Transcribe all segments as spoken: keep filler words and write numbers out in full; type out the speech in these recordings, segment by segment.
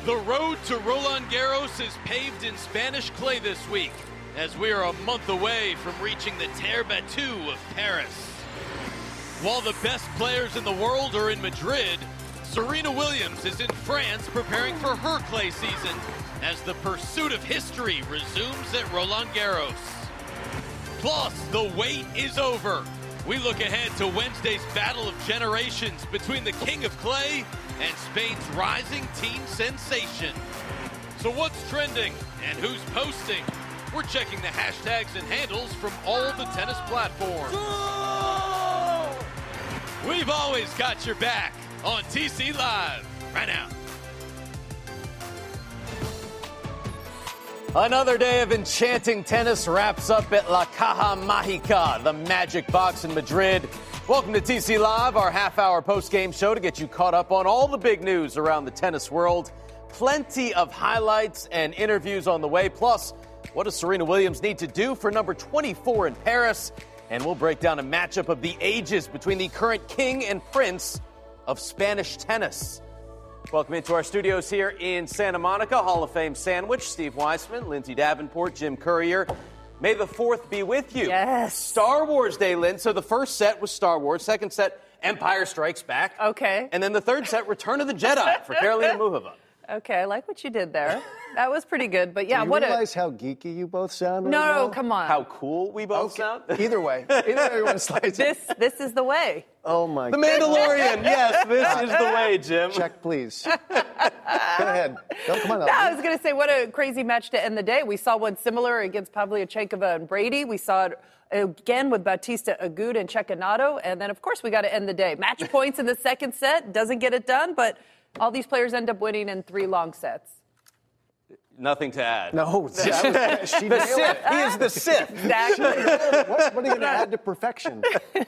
The road to Roland Garros is paved in Spanish clay this week, as we are a month away from reaching the Terre Battue of Paris. While the best players in the world are in Madrid, Serena Williams is in France preparing for her clay season as the pursuit of history resumes at Roland Garros. Plus, the wait is over. We look ahead to Wednesday's battle of generations between the King of Clay and Spain's rising teen sensation. So what's trending and who's posting? We're checking the hashtags and handles from all the tennis platforms. We've always got your back on T C Live right now. Another day of enchanting tennis wraps up at La Caja Mágica, the Magic Box in Madrid. Welcome to T C Live, our half-hour post-game show to get you caught up on all the big news around the tennis world. Plenty of highlights and interviews on the way. Plus, what does Serena Williams need to do for number twenty-four in Paris? And we'll break down a matchup of the ages between the current king and prince of Spanish tennis. Welcome into our studios here in Santa Monica. Hall of Fame sandwich, Steve Weissman, Lindsay Davenport, Jim Courier. May the fourth be with you. Yes. Star Wars Day, Lynn. So the first set was Star Wars. Second set, Empire Strikes Back. Okay. And then the third set, Return of the Jedi for Karolina Muchova. Okay, I like what you did there. That was pretty good. But yeah, Do you what realize a... how geeky you both sound? No, right no, now? come on. How cool we both Okay. sound. Either way. Either way you want to slice it. This, this is the way. Oh, my The God. Mandalorian. Yes, this is the way, Jim. Check, please. Go ahead. Go, come on No, up. I was going to say, what a crazy match to end the day. We saw one similar against Pavlyuchenkova and Brady. We saw it again with Bautista Agut and Cecchinato. And then, of course, we got to end the day. Match points in the second set. Doesn't get it done, but all these players end up winning in three long sets. Nothing to add. No, that was, she The nailed Sith. it. He is the Sith. Exactly. What, what are you going to add to perfection?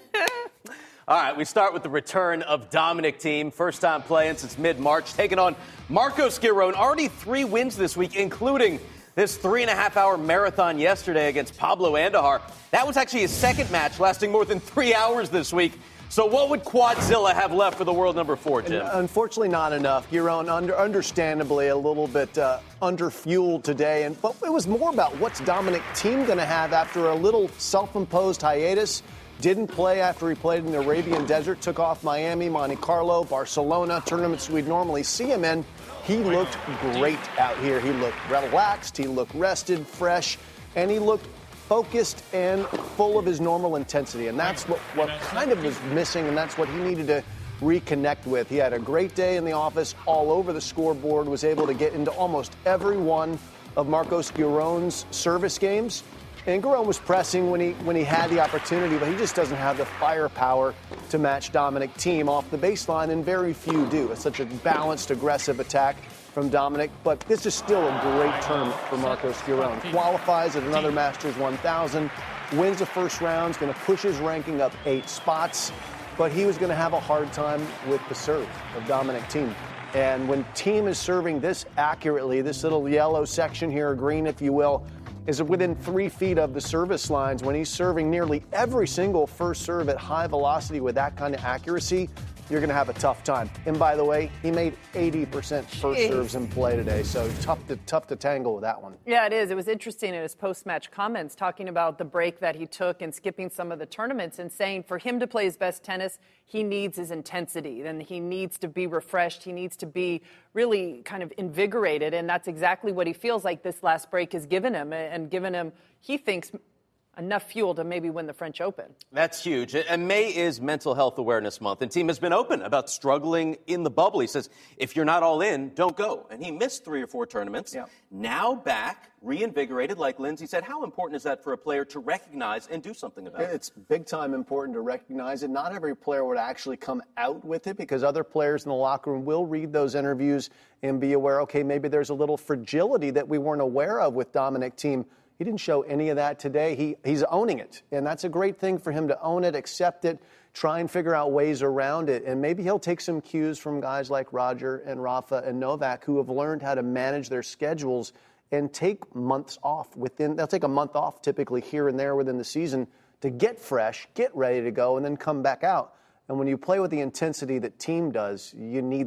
All right, we start with the return of Dominic Thiem. First time playing since mid-March, taking on Marcos Giron. Already three wins this week, including this three-and-a-half-hour marathon yesterday against Pablo Andujar. That was actually his second match, lasting more than three hours this week. So what would Quadzilla have left for the world number four, Jim? Unfortunately, not enough. Giron, under, understandably, a little bit uh, under-fueled today. And, but it was more about what's Dominic Thiem going to have after a little self-imposed hiatus. Didn't play after he played in the Arabian Desert, took off Miami, Monte Carlo, Barcelona, tournaments we'd normally see him in. He looked great out here. He looked relaxed, he looked rested, fresh, and he looked focused and full of his normal intensity. And that's what, what kind of was missing, and that's what he needed to reconnect with. He had a great day in the office, all over the scoreboard, was able to get into almost every one of Marcos Giron's service games. And Giron was pressing when he when he had the opportunity, but he just doesn't have the firepower to match Dominic Thiem off the baseline, and very few do. It's such a balanced, aggressive attack from Dominic, but this is still a great tournament for Marcos Giron. Qualifies at another Masters one thousand, wins the first round, is going to push his ranking up eight spots, but he was going to have a hard time with the serve of Dominic Thiem. And when Thiem is serving this accurately, this little yellow section here, or green if you will, is within three feet of the service lines, when he's serving nearly every single first serve at high velocity with that kind of accuracy, you're going to have a tough time. And by the way, he made eighty percent first Jeez. serves in play today, so tough to tough to tangle with that one. Yeah, it is. It was interesting in his post-match comments talking about the break that he took and skipping some of the tournaments and saying for him to play his best tennis, he needs his intensity. Then he needs to be refreshed. He needs to be really kind of invigorated, and that's exactly what he feels like this last break has given him and given him, he thinks, enough fuel to maybe win the French Open. That's huge. And May is Mental Health Awareness Month, and Thiem has been open about struggling in the bubble. He says, if you're not all in, don't go. And he missed three or four tournaments. Yeah. Now back, reinvigorated, like Lindsay said. How important is that for a player to recognize and do something about it? It's big time important to recognize it. Not every player would actually come out with it, because other players in the locker room will read those interviews and be aware, okay, maybe there's a little fragility that we weren't aware of with Dominic Thiem. He didn't show any of that today. He He's owning it, and that's a great thing for him to own it, accept it, try and figure out ways around it. And maybe he'll take some cues from guys like Roger and Rafa and Novak, who have learned how to manage their schedules and take months off. Within They'll take a month off typically here and there within the season to get fresh, get ready to go, and then come back out. And when you play with the intensity that Thiem does, you need that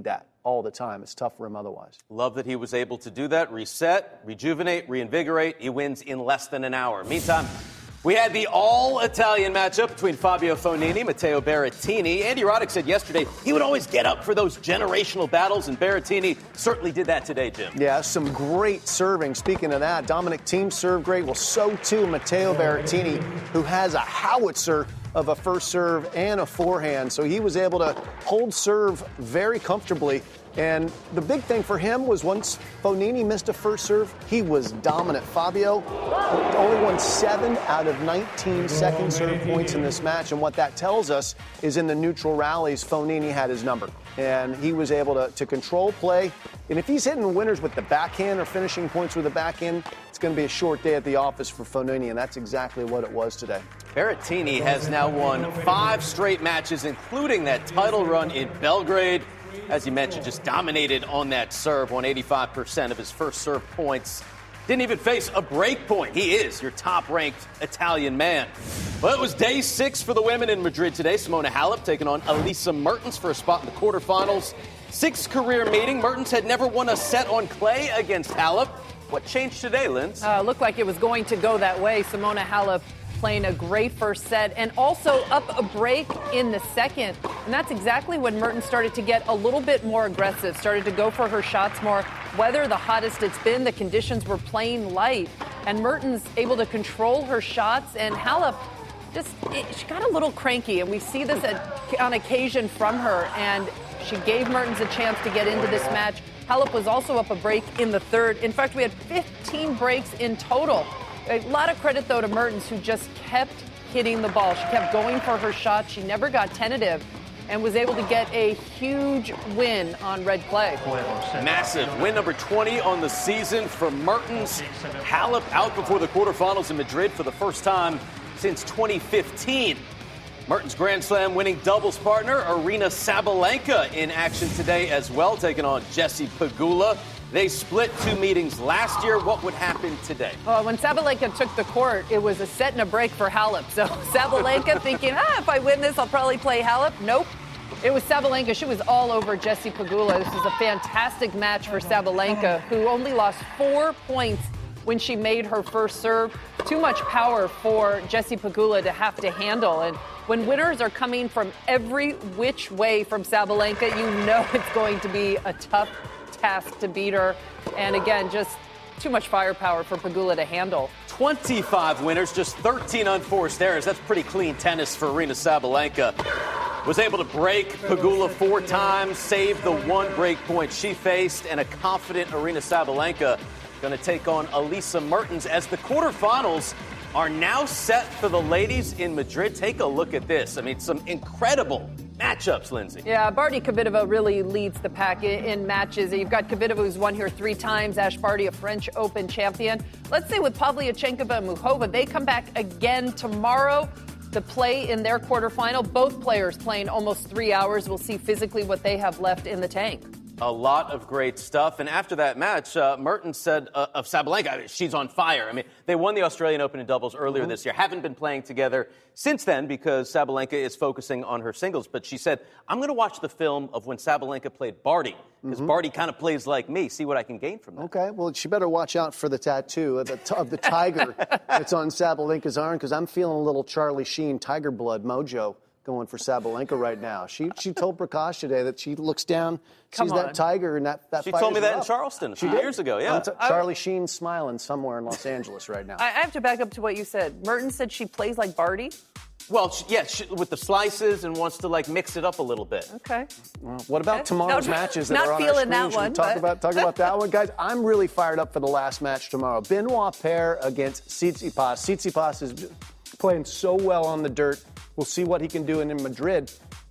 all the time. It's tough for him otherwise. Love that he was able to do that, reset, rejuvenate, reinvigorate. He wins in less than an hour. Meantime, we had the all-Italian matchup between Fabio Fognini, Matteo Berrettini. Andy Roddick said yesterday he would always get up for those generational battles, and Berrettini certainly did that today, Jim. Yeah, some great serving. Speaking of that, Dominic Thiem served great. Well, so too Matteo Berrettini, who has a howitzer of a first serve and a forehand. So he was able to hold serve very comfortably. And the big thing for him was once Fognini missed a first serve, he was dominant. Fabio only won seven out of nineteen second serve points in this match. And what that tells us is in the neutral rallies, Fognini had his number. And he was able to, to control play. And if he's hitting winners with the backhand or finishing points with the backhand, it's going to be a short day at the office for Fognini, and that's exactly what it was today. Berrettini has now won five straight matches, including that title run in Belgrade. As you mentioned, just dominated on that serve, won eighty-five percent of his first serve points. Didn't even face a break point. He is your top-ranked Italian man. Well, it was day six for the women in Madrid today. Simona Halep taking on Elisa Mertens for a spot in the quarterfinals. Sixth career meeting. Mertens had never won a set on clay against Halep. What changed today, Linz? Uh, looked like it was going to go that way. Simona Halep playing a great first set and also up a break in the second. And that's exactly when Mertens started to get a little bit more aggressive, started to go for her shots more. Weather, the hottest it's been, the conditions were playing light. And Mertens able to control her shots, and Halep just, it, she got a little cranky. And we see this at, on occasion from her. And she gave Mertens a chance to get into this match. Halep was also up a break in the third. In fact, we had fifteen breaks in total. A lot of credit, though, to Mertens, who just kept hitting the ball. She kept going for her shot. She never got tentative and was able to get a huge win on red clay. Massive. Win number twenty on the season for Mertens. Halep out before the quarterfinals in Madrid for the first time since twenty fifteen. Mertens' Grand Slam winning doubles partner, Aryna Sabalenka, in action today as well, taking on Jessie Pegula. They split two meetings last year. What would happen today? Well, when Sabalenka took the court, it was a set and a break for Halep. So Sabalenka thinking, ah, if I win this, I'll probably play Halep. Nope. It was Sabalenka. She was all over Jessie Pegula. This was a fantastic match for Sabalenka, who only lost four points when she made her first serve. Too much power for Jessie Pegula to have to handle. And when winners are coming from every which way from Sabalenka, you know it's going to be a tough task to beat her. And again, just too much firepower for Pegula to handle. twenty-five winners, just thirteen unforced errors. That's pretty clean tennis for Aryna Sabalenka. Was able to break Pegula four times, saved the one break point she faced, and a confident Aryna Sabalenka going to take on Elisa Mertens as the quarterfinals are now set for the ladies in Madrid. Take a look at this. I mean, some incredible matchups, Lindsay. Yeah, Barty Kvitova really leads the pack in, in matches. You've got Kvitova, who's won here three times. Ash Barty, a French Open champion. Let's say with Pavlyuchenkova and Muchova, they come back again tomorrow to play in their quarterfinal. Both players playing almost three hours. We'll see physically what they have left in the tank. A lot of great stuff. And after that match, uh, Mertens said uh, of Sabalenka, I mean, she's on fire. I mean, they won the Australian Open in doubles earlier mm-hmm. this year. Haven't been playing together since then because Sabalenka is focusing on her singles. But she said, I'm going to watch the film of when Sabalenka played Barty because mm-hmm. Barty kind of plays like me. See what I can gain from that. Okay. Well, she better watch out for the tattoo of the, t- of the tiger that's on Sabalenka's arm because I'm feeling a little Charlie Sheen tiger blood mojo going for Sabalenka right now. She she told Prakash today that she looks down, Come sees on. that tiger, and that, that She fires told me her that up. in Charleston a She few did? years ago, yeah. T- Charlie Sheen's smiling somewhere in Los Angeles right now. I have to back up to what you said. Mertens said she plays like Barty. Well, she, yeah, she, with the slices and wants to, like, mix it up a little bit. Okay. Well, what about Okay. tomorrow's Not- matches that not are on our feeling screen? that Should we one, talk but- about, talk about that one? Guys, I'm really fired up for the last match tomorrow. Benoit Paire against Tsitsipas. Tsitsipas is playing so well on the dirt. We'll see what he can do in, in Madrid.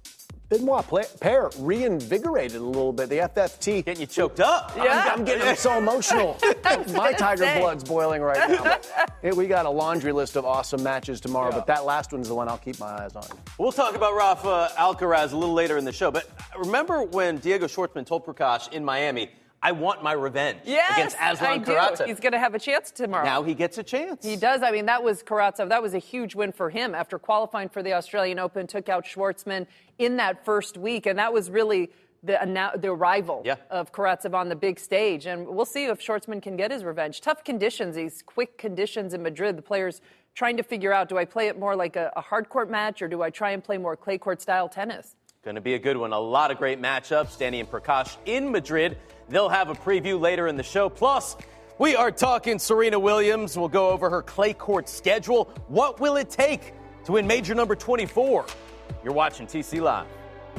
Benoit Paire reinvigorated a little bit. The F F T. Getting you choked up. Yeah. I'm, I'm getting so emotional. My tiger blood's boiling right now. Hey, we got a laundry list of awesome matches tomorrow, Yeah. but that last one's the one I'll keep my eyes on. We'll talk about Rafa Alcaraz a little later in the show. But remember when Diego Schwartzman told Prakash in Miami, I want my revenge Yes, against Aslan I do. Karatsev. He's going to have a chance tomorrow. Now he gets a chance. He does. I mean, that was Karatsev. That was a huge win for him after qualifying for the Australian Open, took out Schwartzman in that first week. And that was really the the arrival yeah. of Karatsev on the big stage. And we'll see if Schwartzman can get his revenge. Tough conditions, these quick conditions in Madrid. The players trying to figure out, do I play it more like a, a hard court match, or do I try and play more clay court style tennis? Going to be a good one. A lot of great matchups. Danny and Prakash in Madrid. They'll have a preview later in the show. Plus, we are talking Serena Williams. We'll go over her clay court schedule. What will it take to win major number twenty-four? You're watching T C Live.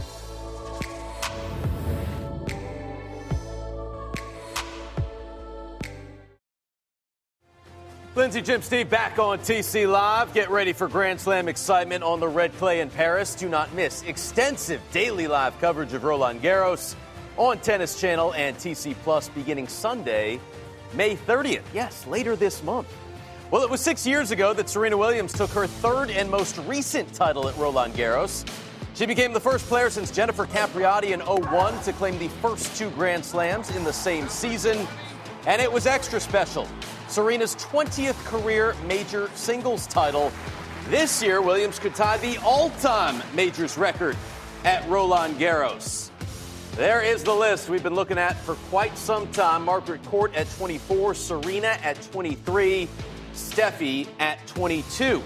Lindsey, Jim, Steve back on T C Live. Get ready for Grand Slam excitement on the red clay in Paris. Do not miss extensive daily live coverage of Roland Garros on Tennis Channel and T C Plus beginning Sunday, May thirtieth. Yes, later this month. Well, it was six years ago that Serena Williams took her third and most recent title at Roland Garros. She became the first player since Jennifer Capriati in oh one to claim the first two Grand Slams in the same season. And it was extra special. Serena's twentieth career major singles title. This year, Williams could tie the all-time majors record at Roland Garros. There is the list we've been looking at for quite some time. Margaret Court at twenty-four, Serena at twenty-three, Steffi at twenty-two.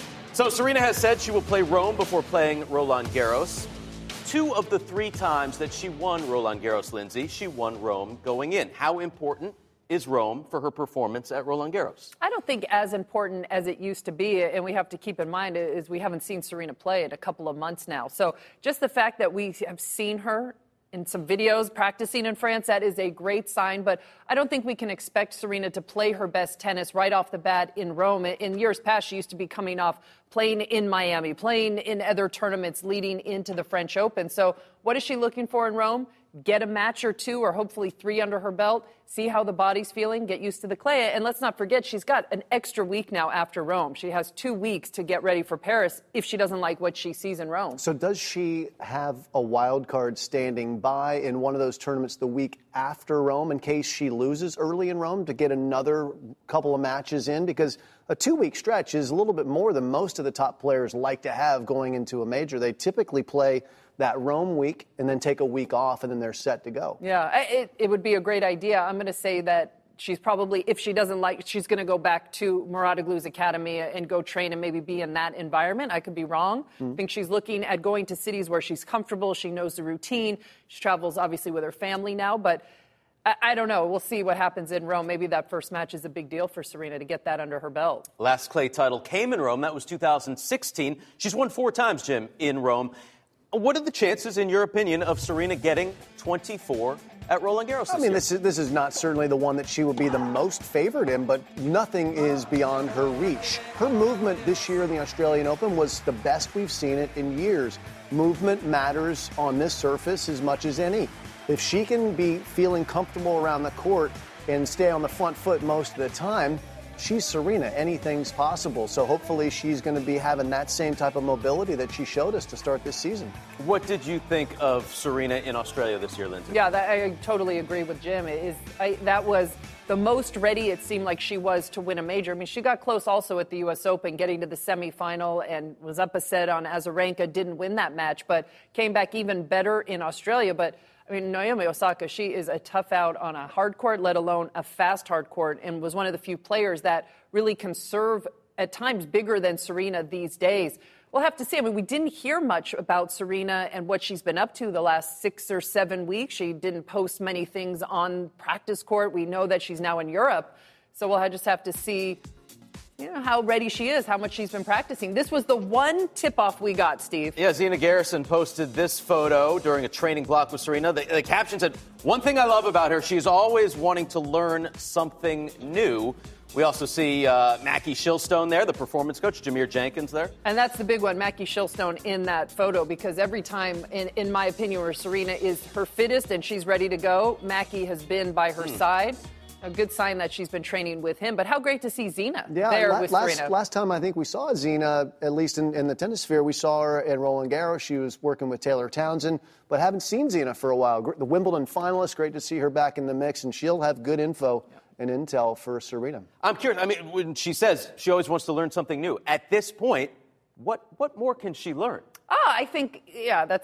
So Serena has said she will play Rome before playing Roland Garros. Two of the three times that she won Roland Garros, Lindsay, she won Rome going in. How important is Rome for her performance at Roland Garros? I don't think as important as it used to be, and we have to keep in mind is we haven't seen Serena play in a couple of months now. So just the fact that we have seen her in some videos practicing in France, that is a great sign. But I don't think we can expect Serena to play her best tennis right off the bat in Rome. In years past, she used to be coming off playing in Miami, playing in other tournaments leading into the French Open. So what is she looking for in Rome? Get a match or two or hopefully three under her belt, see how the body's feeling, get used to the clay. And let's not forget, she's got an extra week now after Rome. She has two weeks to get ready for Paris if she doesn't like what she sees in Rome. So does she have a wild card standing by in one of those tournaments the week after Rome in case she loses early in Rome to get another couple of matches in? Because a two-week stretch is a little bit more than most of the top players like to have going into a major. They typically play that Rome week and then take a week off and then they're set to go. Yeah, it, it would be a great idea. I'm going to say that she's probably, if she doesn't like, she's going to go back to Muratoglu's academy and go train and maybe be in that environment. I could be wrong. Mm-hmm. I think she's looking at going to cities where she's comfortable. She knows the routine. She travels obviously with her family now, but I, I don't know. We'll see what happens in Rome. Maybe that first match is a big deal for Serena to get that under her belt. Last clay title came in Rome. That was two thousand sixteen. She's won four times, Jim, in Rome. What are the chances, in your opinion, of Serena getting twenty-four at Roland Garros this I mean, year? this is, this is not certainly the one that she will be the most favored in, but nothing is beyond her reach. Her movement this year in the Australian Open was the best we've seen it in years. Movement matters on this surface as much as any. If she can be feeling comfortable around the court and stay on the front foot most of the time, she's Serena. Anything's possible. So hopefully she's going to be having that same type of mobility that she showed us to start this season. What did you think of Serena in Australia this year, Lindsay? Yeah, that, I totally agree with Jim. It is, I, that was the most ready it seemed like she was to win a major. I mean, she got close also at the U S Open, getting to the semifinal and was up a set on Azarenka, didn't win that match, but came back even better in Australia. But I mean, Naomi Osaka, she is a tough out on a hard court, let alone a fast hard court, and was one of the few players that really can serve at times bigger than Serena these days. We'll have to see. I mean, we didn't hear much about Serena and what she's been up to the last six or seven weeks. She didn't post many things on practice court. We know that she's now in Europe. So we'll just have to see, you know, how ready she is, how much she's been practicing. This was the one tip-off we got, Steve. Yeah, Zina Garrison posted this photo during a training block with Serena. The, the caption said, "One thing I love about her, she's always wanting to learn something new." We also see uh, Mackie Shilstone there, the performance coach, Jameer Jenkins there. And that's the big one, Mackie Shilstone in that photo, because every time, in, in my opinion, where Serena is her fittest and she's ready to go, Mackie has been by her hmm. side. A good sign that she's been training with him. But how great to see Zina yeah, there la- with last, Serena. Last time I think we saw Zina, at least in, in the tennis sphere, we saw her at Roland Garros. She was working with Taylor Townsend, but haven't seen Zina for a while. The Wimbledon finalist, great to see her back in the mix, and she'll have good info yeah. and intel for Serena. I'm curious. I mean, when she says she always wants to learn something new, at this point, what what more can she learn? Ah, I think, yeah, that's a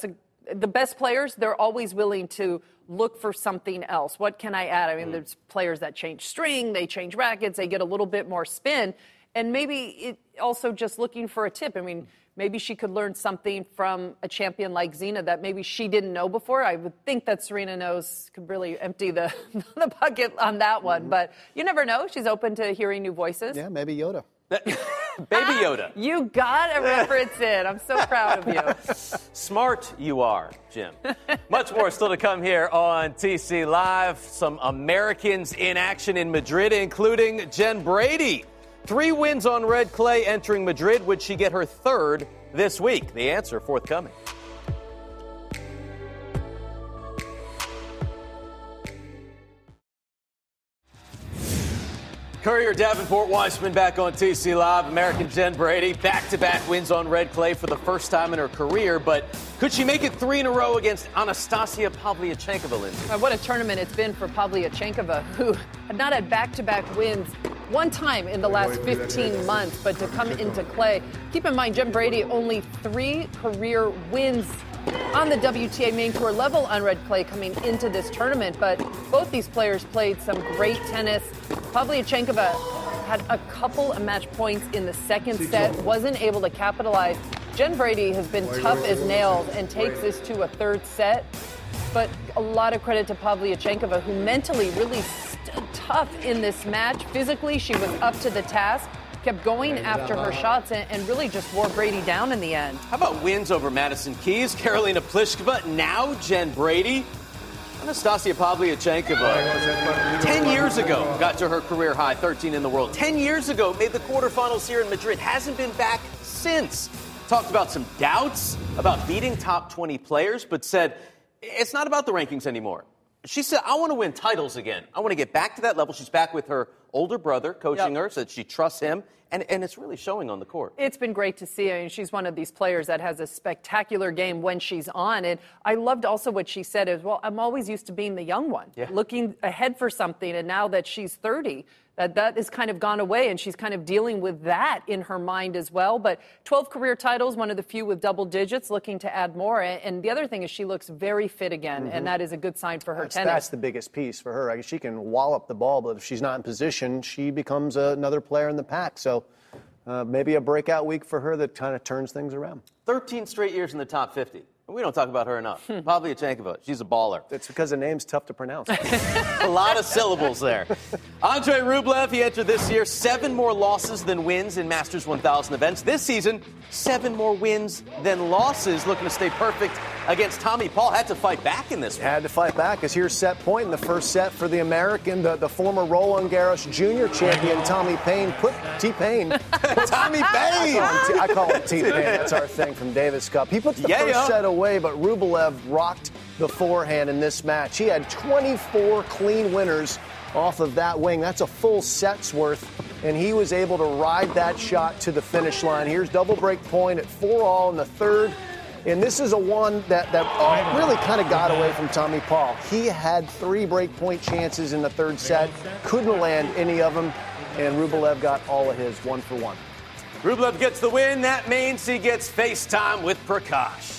the best players, they're always willing to look for something else. What can I add? I mean, mm. there's players that change string, they change rackets, they get a little bit more spin. And maybe it also just looking for a tip. I mean, maybe she could learn something from a champion like Zina that maybe she didn't know before. I would think that Serena knows, could really empty the, the bucket on that one. Mm-hmm. But you never know. She's open to hearing new voices. Yeah, maybe Yoda. Baby Yoda. You got a reference in. I'm so proud of you. Smart you are, Jim. Much more still to come here on T C Live. Some Americans in action in Madrid, including Jen Brady. Three wins on red clay entering Madrid. Would she get her third this week? The answer forthcoming. Courier Davenport Weissman back on T C Live. American Jen Brady, back-to-back wins on red clay for the first time in her career. But could she make it three in a row against Anastasia Pavlyuchenkova, Lindsay? What a tournament it's been for Pavlyuchenkova, who had not had back-to-back wins one time in the last fifteen months, but to come into clay. Keep in mind, Jen Brady only three career wins on the W T A main tour level on red clay coming into this tournament, but both these players played some great tennis. Pavlyuchenkova had a couple of match points in the second set, wasn't able to capitalize. Jen Brady has been tough as nails and takes this to a third set, but a lot of credit to Pavlyuchenkova, who mentally really stood tough in this match. Physically, she was up to the task, kept going after her shots, and, and really just wore Brady down in the end. How about wins over Madison Keys, Karolina Pliskova, now Jen Brady? Anastasia Pavlyuchenkova, ten years ago, got to her career high, thirteen in the world. ten years ago, made the quarterfinals here in Madrid. Hasn't been back since. Talked about some doubts about beating top twenty players, but said it's not about the rankings anymore. She said, I want to win titles again. I want to get back to that level. She's back with her older brother coaching yep. her, so that she trusts him. And, and it's really showing on the court. It's been great to see. I mean, she's one of these players that has a spectacular game when she's on. And I loved also what she said is, well, I'm always used to being the young one, yeah. looking ahead for something. And now that she's thirty, that that has kind of gone away, and she's kind of dealing with that in her mind as well. But twelve career titles, one of the few with double digits, looking to add more. And the other thing is she looks very fit again, mm-hmm. and that is a good sign for her that's, tennis. That's the biggest piece for her. I guess she can wallop the ball, but if she's not in position, she becomes another player in the pack. So uh, maybe a breakout week for her that kind of turns things around. thirteen straight years in the top fifty. We don't talk about her enough. Pavlyuchenkova, she's a baller. It's because the name's tough to pronounce. A lot of syllables there. Andrei Rublev, he entered this year seven more losses than wins in Masters one thousand events. This season, seven more wins than losses. Looking to stay perfect against Tommy Paul. Had to fight back in this one. Had to fight back, as here's set point in the first set for the American, the, the former Roland Garros Junior champion, Tommy Payne. Put T-Pain. Tommy Payne. I call him T-Pain. That's our thing from Davis Cup. He puts the yeah, first yeah. set away, but Rublev rocked the forehand in this match. He had twenty-four clean winners off of that wing. That's a full set's worth, and he was able to ride that shot to the finish line. Here's double break point at four all in the third. And this is a one that, that really kind of got away from Tommy Paul. He had three break point chances in the third set, couldn't land any of them, and Rublev got all of his, one for one. Rublev gets the win. That means he gets FaceTime with Prakash.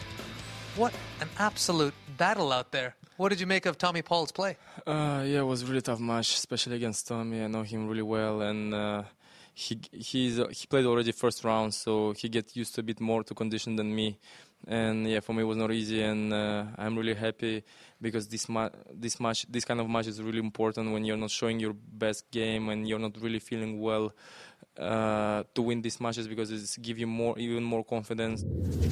What an absolute battle out there. What did you make of Tommy Paul's play? Uh, yeah, it was a really tough match, especially against Tommy. I know him really well, and uh, he he's uh, he played already first round, so he gets used to a bit more to condition than me. And yeah, for me it was not easy, and uh, I'm really happy because this ma- this match, this kind of match is really important when you're not showing your best game and you're not really feeling well uh, to win these matches, because it's give you more, even more confidence.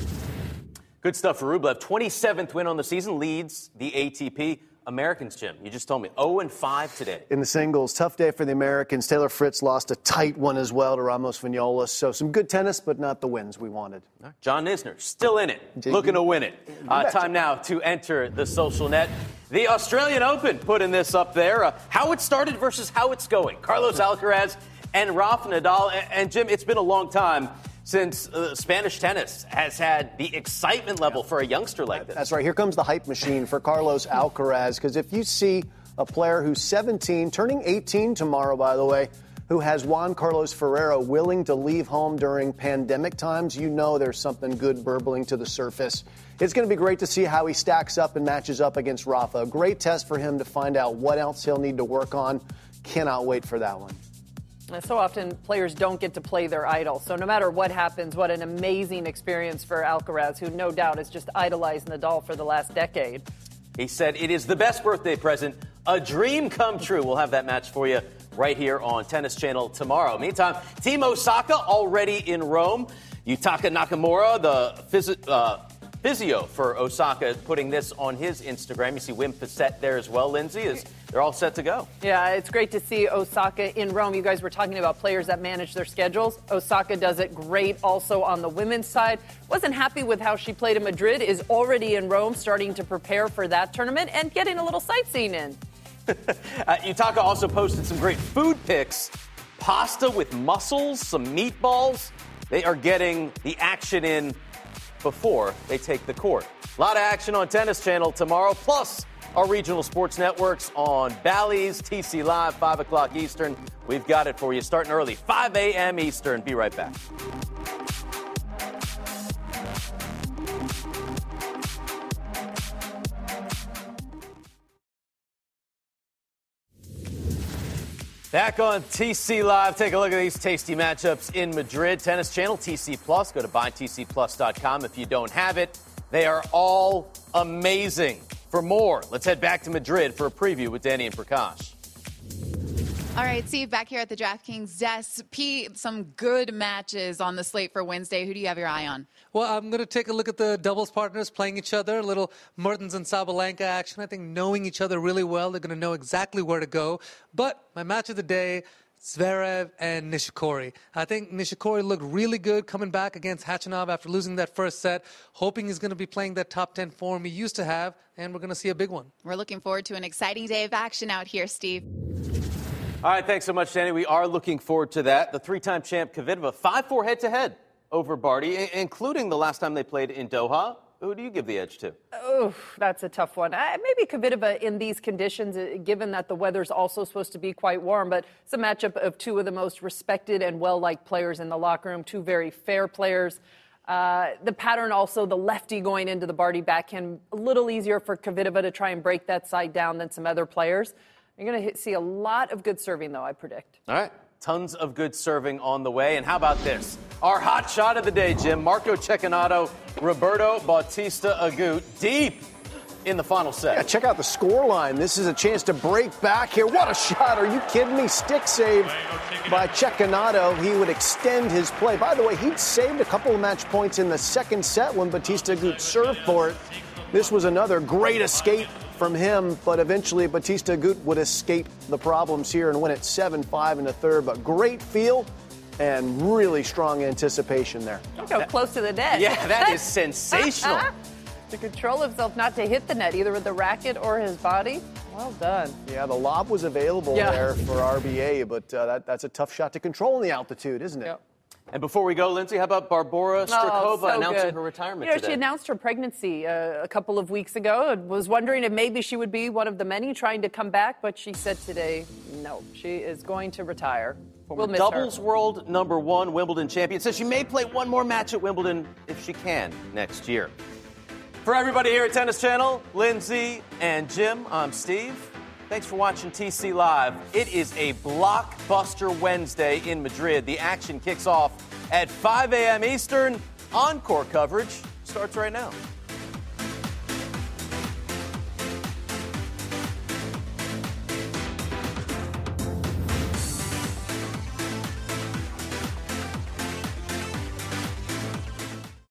Good stuff for Rublev. twenty-seventh win on the season, leads the A T P. Americans, Jim, you just told me, oh and five today. In the singles, tough day for the Americans. Taylor Fritz lost a tight one as well to Ramos Vinolas. So some good tennis, but not the wins we wanted. John Isner, still in it, looking to win it. Uh, time now to enter the social net. The Australian Open, putting this up there. Uh, how it started versus how it's going. Carlos Alcaraz and Rafa Nadal. And, and Jim, it's been a long time since uh, Spanish tennis has had the excitement level for a youngster like this. That's right. Here comes the hype machine for Carlos Alcaraz. Because if you see a player who's seventeen, turning eighteen tomorrow, by the way, who has Juan Carlos Ferrero willing to leave home during pandemic times, you know there's something good burbling to the surface it's going to be great to see how he stacks up and matches up against Rafa. A great test for him to find out what else he'll need to work on. Cannot wait for that one. So often players don't get to play their idol. So no matter what happens, what an amazing experience for Alcaraz, who no doubt has just idolized Nadal for the last decade. He said it is the best birthday present, a dream come true. We'll have that match for you right here on Tennis Channel tomorrow. Meantime, Team Osaka already in Rome. Yutaka Nakamura, the phys- uh, physio for Osaka, putting this on his Instagram. You see Wim Fissette there as well, Lindsay, is they're all set to go. Yeah, it's great to see Osaka in Rome. You guys were talking about players that manage their schedules. Osaka does it great also on the women's side. Wasn't happy with how she played in Madrid, is already in Rome starting to prepare for that tournament and getting a little sightseeing in. uh, Yutaka also posted some great food pics. Pasta with mussels, some meatballs. They are getting the action in before they take the court. A lot of action on Tennis Channel tomorrow, plus our regional sports networks on Bally's, T C Live, five o'clock Eastern. We've got it for you starting early, five a.m. Eastern. Be right back. Back on T C Live, take a look at these tasty matchups in Madrid. Tennis Channel, T C Plus. Go to buy T C plus dot com if you don't have it. They are all amazing. For more, let's head back to Madrid for a preview with Danny and Prakash. All right, Steve, back here at the DraftKings desk. Pete, some good matches on the slate for Wednesday. Who do you have your eye on? Well, I'm going to take a look at the doubles partners playing each other, a little Mertens and Sabalenka action. I think knowing each other really well, they're going to know exactly where to go. But my match of the day, Zverev and Nishikori. I think Nishikori looked really good coming back against Khachanov after losing that first set, hoping he's going to be playing that top ten form he used to have, and we're going to see a big one. We're looking forward to an exciting day of action out here, Steve. All right, thanks so much, Danny. We are looking forward to that. The three-time champ Kvitova, five four head-to-head over Barty, including the last time they played in Doha. Who do you give the edge to? Oh, that's a tough one. Uh, maybe Kvitova in these conditions, uh, given that the weather's also supposed to be quite warm, but it's a matchup of two of the most respected and well-liked players in the locker room, two very fair players. Uh, the pattern also, the lefty going into the Barty backhand, a little easier for Kvitova to try and break that side down than some other players. You're going to see a lot of good serving, though, I predict. All right. Tons of good serving on the way. And how about this? Our hot shot of the day, Jim. Marco Cecchinato, Roberto Bautista Agut, deep in the final set. Yeah, check out the score line. This is a chance to break back here. What a shot. Are you kidding me? Stick save by Cecchinato. He would extend his play. By the way, he'd saved a couple of match points in the second set when Bautista Agut served for it. This was another great escape from him, but eventually Bautista Agut would escape the problems here and win it seven five in the third. But great feel and really strong anticipation there. Go close to the net. Yeah, that is sensational. To control himself not to hit the net, either with the racket or his body. Well done. Yeah, the lob was available yeah. there for R B A, but uh, that, that's a tough shot to control in the altitude, isn't it? Yep. And before we go, Lindsay, how about Barbora Strakova oh, so announcing good. her retirement you know, today? She announced her pregnancy uh, a couple of weeks ago and was wondering if maybe she would be one of the many trying to come back, but she said today, no, she is going to retire. We'll miss doubles her. world number one Wimbledon champion says she may play one more match at Wimbledon if she can next year. For everybody here at Tennis Channel, Lindsay and Jim, I'm Steve. Thanks for watching T C Live. It is a blockbuster Wednesday in Madrid. The action kicks off at five a.m. Eastern. Encore coverage starts right now.